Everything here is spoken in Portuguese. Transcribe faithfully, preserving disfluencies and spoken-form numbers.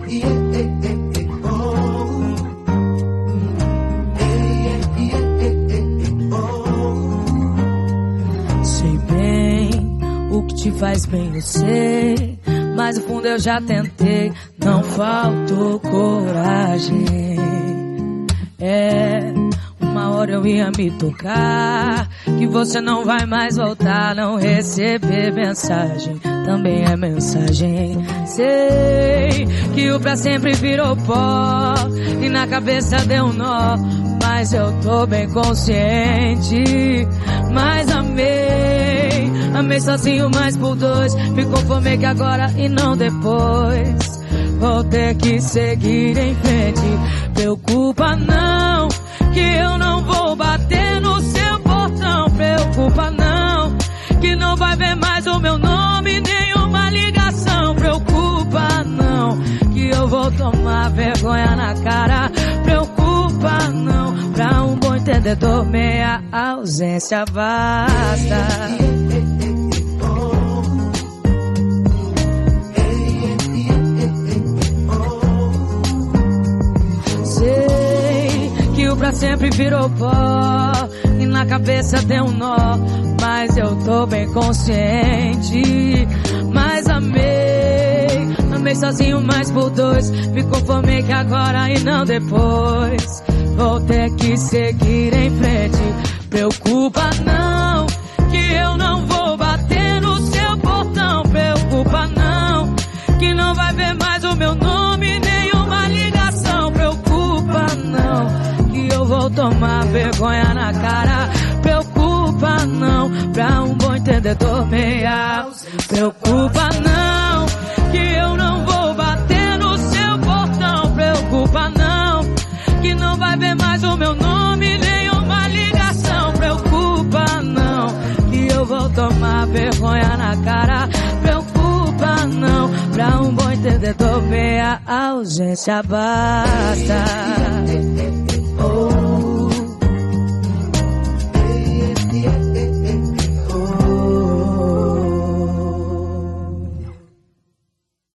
Sei bem o que te faz bem, eu sei, mas no fundo eu já tentei, não faltou coragem. É, uma hora eu ia me tocar que você não vai mais voltar. Não receber mensagem também é mensagem. Sei que o pra sempre virou pó e na cabeça deu um nó, mas eu tô bem consciente. Mas amei, amei sozinho, mas por dois. Me conformei que agora e não depois. Vou ter que seguir em frente. Preocupa não, que eu não vou bater no seu portão. Preocupa não, que não vai ver mais o meu nome, nenhuma ligação. Preocupa não, que eu vou tomar vergonha na cara. Preocupa não, pra um bom entendedor meia ausência basta. Pra sempre virou pó e na cabeça tem um nó, mas eu tô bem consciente. Mas amei, amei sozinho, mas por dois. Me conformei que agora e não depois. Vou ter que seguir em frente. Preocupa não, que eu não vou bater no seu portão. Preocupa não, que não vai ver mais o meu nome, nenhuma ligação. Preocupa não, eu vou tomar vergonha na cara. Preocupa não, pra um bom entendedor meia. Preocupa não, que eu não vou bater no seu portão. Preocupa não, que não vai ver mais o meu nome, nenhuma ligação. Preocupa não, que eu vou tomar vergonha na cara. Preocupa não, pra um bom entendedor meia ausência basta.